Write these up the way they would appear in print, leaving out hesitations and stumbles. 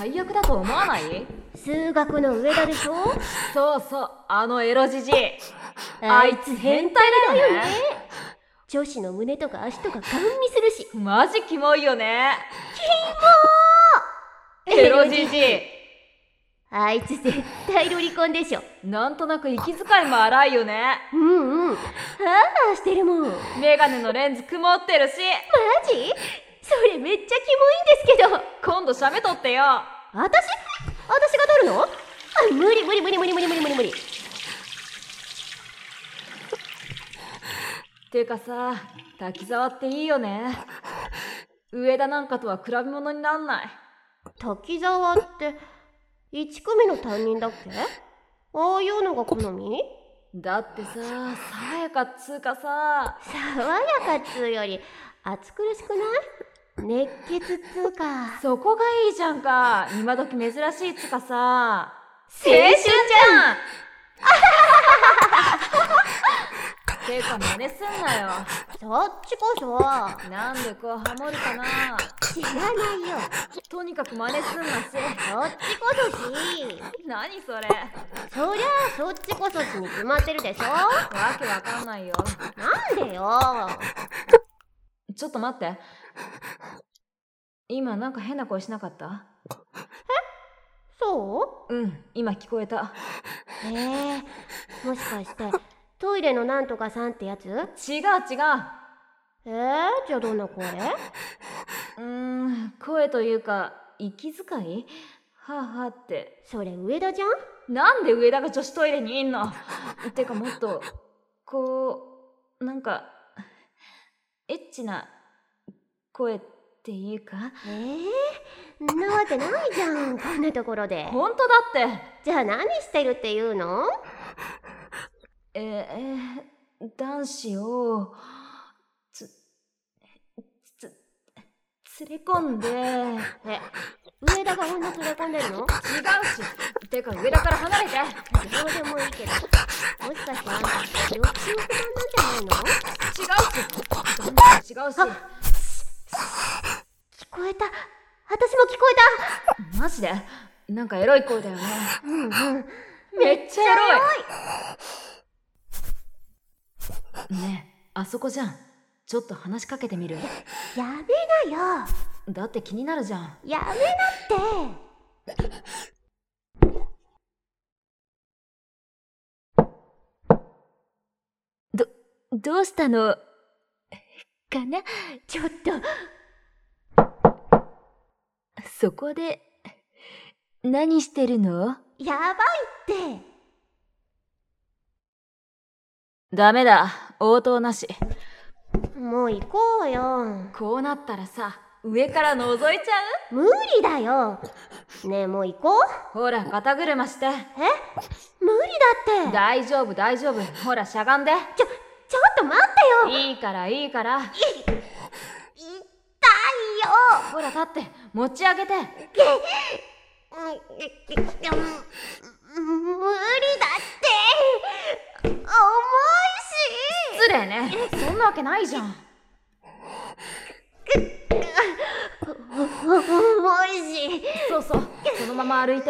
最悪だと思わない？ 数学の上田でしょ。 そうそう、あのエロじじい。 あいつ変態だよね。女子の胸とか足とかガン見するし。 マジキモいよね。 キモー。 エロじじい。 あいつ絶対ロリコンでしょ。 なんとなく息遣いも荒いよね。 うんうん。はあしてるもん。 メガネのレンズ曇ってるし。 マジ？それめっちゃキモいんですけど。 今度写メ撮ってよ。 私が撮るの？無理。 てかさ、滝沢っていいよね。上田なんかとは比べ物になんない。 滝沢って1組の担任だっけ？ああいうのが好み？ だってさ、爽やかっつうかさ。 爽やかっつうより暑苦しくない？熱血っつうか。 そこがいいじゃんか。今時珍しいっつかさ。 青春じゃん。 てか真似すんなよ。 そっちこそ。 なんでこうハモるかな。 知らないよ。 とにかく真似すんなし。 そっちこそし。 何それ。 そりゃあそっちこそしに決まってるでしょ。 わけわかんないよ。 なんでよ。 ちょっと待って。今なんか変な声しなかった？ そう？ うん、今聞こえた。 もしかしてトイレのなんとかさんってやつ？違う。 違う。 じゃあどんな声？ 声というか息遣い？はあはあって。 それ上田じゃん。 なんで上田が女子トイレにいんの？てかもっとこうなんかエッチな声っていうか。 んなわけないじゃん、こんなところで。 ほんとだって。 じゃあ何してるっていうの？ 男子を連れ込んで。 上田が女連れ込んでるの？違うし。てか上田から離れて。 どうでもいいけど、もしかしてあんた女子欲なんじゃないの？ 違うし。 聞こえた。私も聞こえた。マジで？なんかエロい声だよね。めっちゃエロい。ねえ、あそこじゃん。ちょっと話しかけてみる？ やめなよ。 だって気になるじゃん。 やめなって。どうしたのかな？ちょっと。 そこで何してるの？ やばいって。 ダメだ、応答なし。 もう行こうよ。 こうなったらさ、上から覗いちゃう？無理だよ。ねえ、もう行こう。ほら、肩車して。 無理だって。 大丈夫。ほら、しゃがんで。 ちょっと待ってよ。 いいから。 痛いよ。 ほら、立って、持ち上げて。 無理だって。重いし。 失礼ね。そんなわけないじゃん。 重いし。 そう、そのまま歩いて。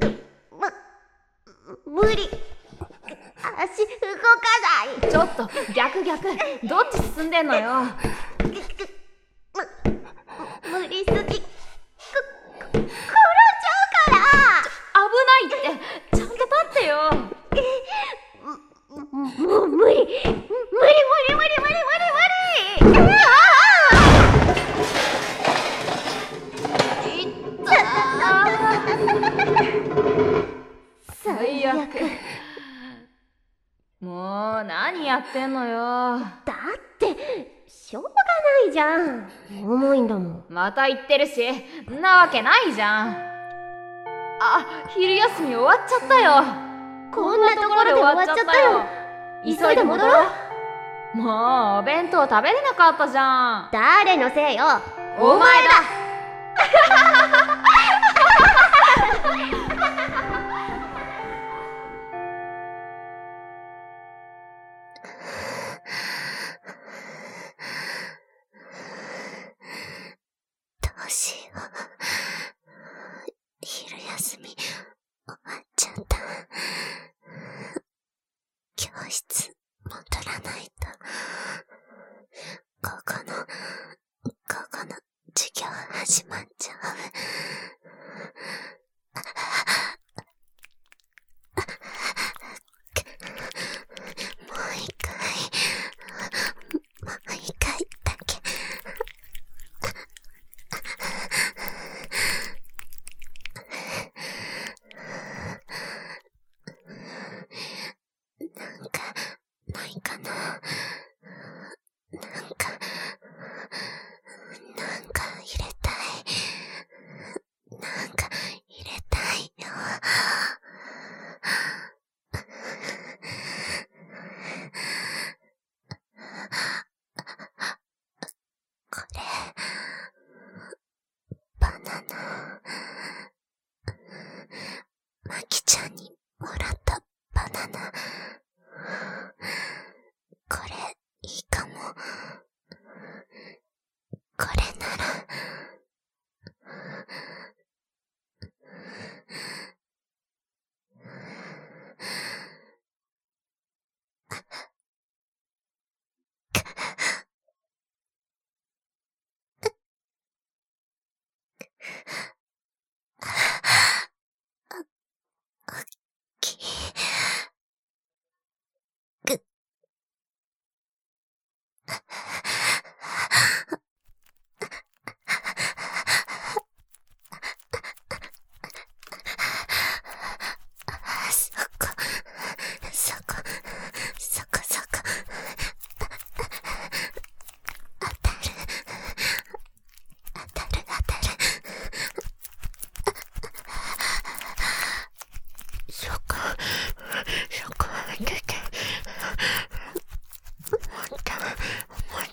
無理。足動かない。 ちょっと逆。どっち進んでんのよ。 無理すぎ。転んじゃうから。 危ないって。ちゃんと立ってよ。 もう無理。 最悪。もう何やってんのよ。 だってしょうがないじゃん。重いんだもん。 また言ってるし、んなわけないじゃん。あ、昼休み終わっちゃったよ。 こんなところで終わっちゃったよ。急いで戻ろう。 もうお弁当食べれなかったじゃん。 誰のせいよ。 お前だ。 どうしよう。 室戻らないと。午後の授業始まっちゃう。もう一回だけ。なんかないかな。なんか入れたい。なんか入れたいよ。これ、バナナ。マキちゃんにもらったバナナ。これ、いいかも。これなら。もっ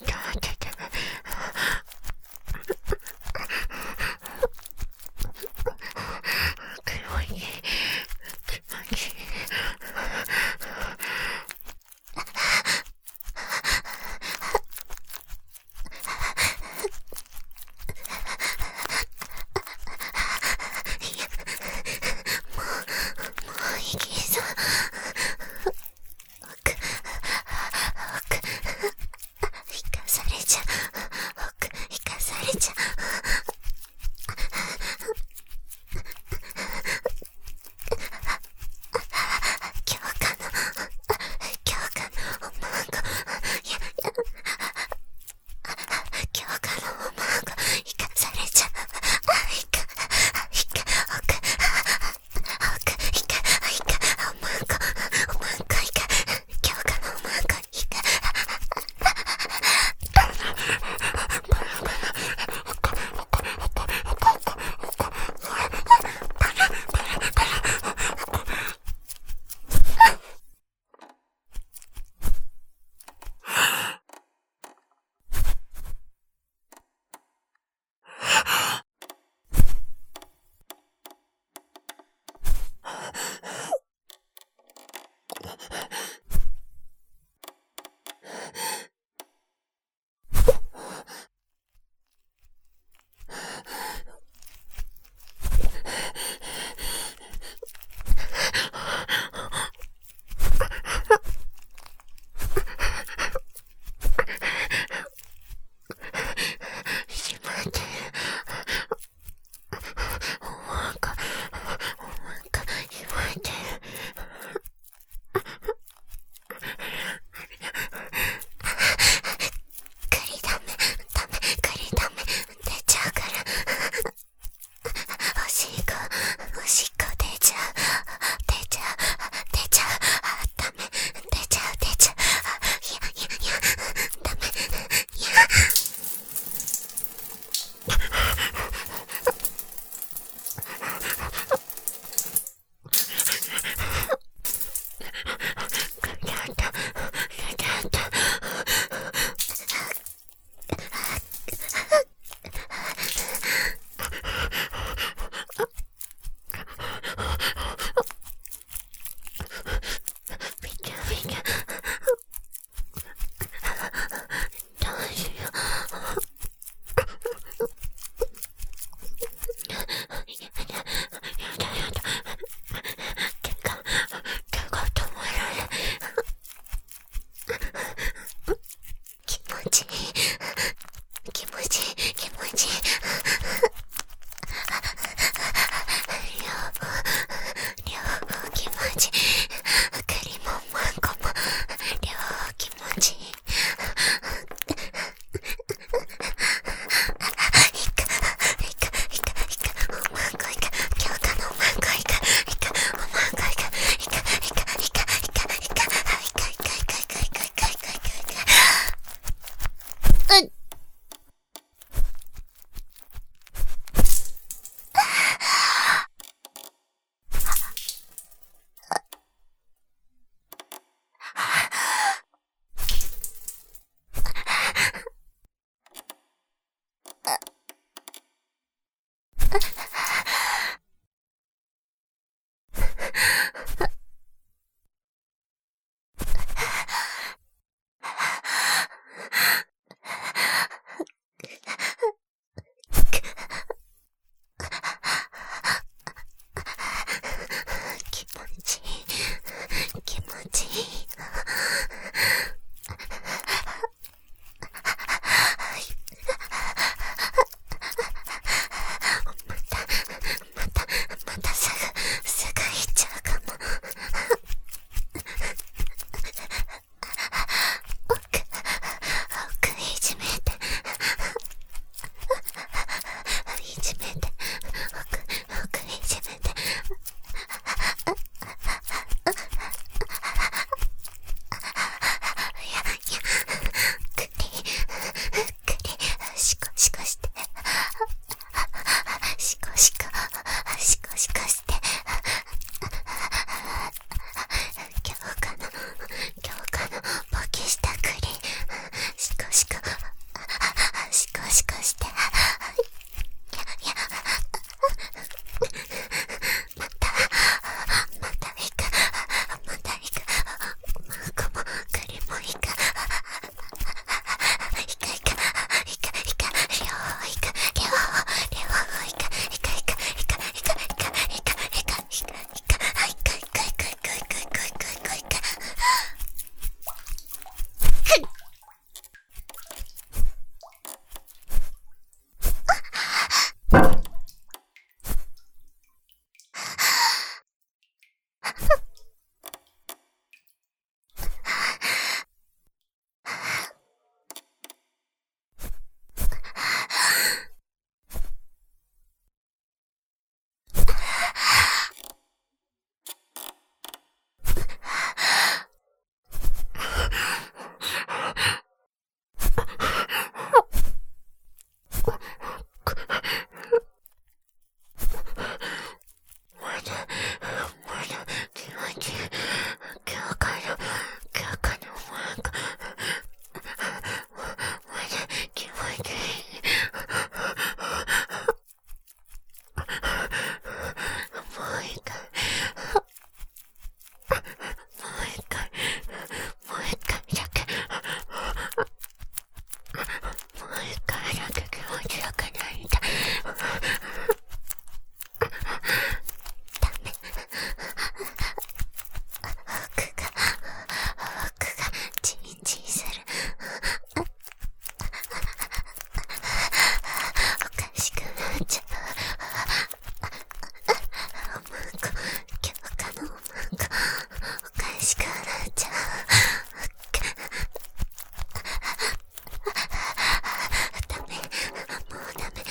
ダメ、もうダメ。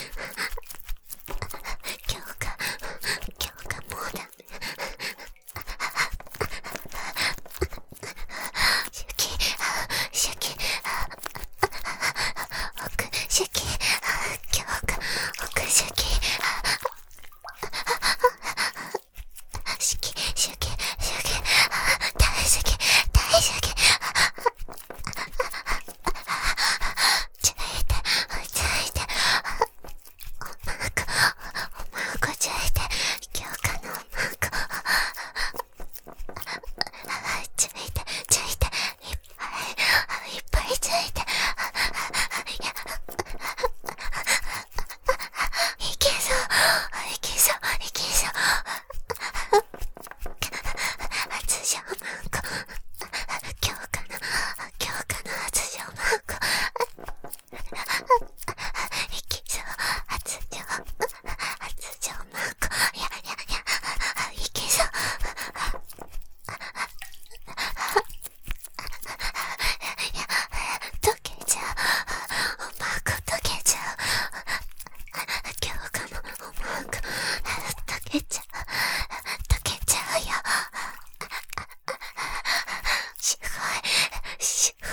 今日がもうダメ。シュキ、シュキ、奥、シュキ、今日が奥、シュキ、シュキ、シュキ、シュキ、大好き、大好き。ちょいて、ちょいて、おまこちょいて、今日かのおまこ。ちょいて、ちょいて、いっぱいちょいて。いけそう、いけそう、いけそう。発情マンコ。今日かの発情マンコ。いけそう、発情マンコ。いや、いけそう。溶けちゃう。おまんこ溶けちゃう。今日かのおまんこ溶けちゃうよ。すごい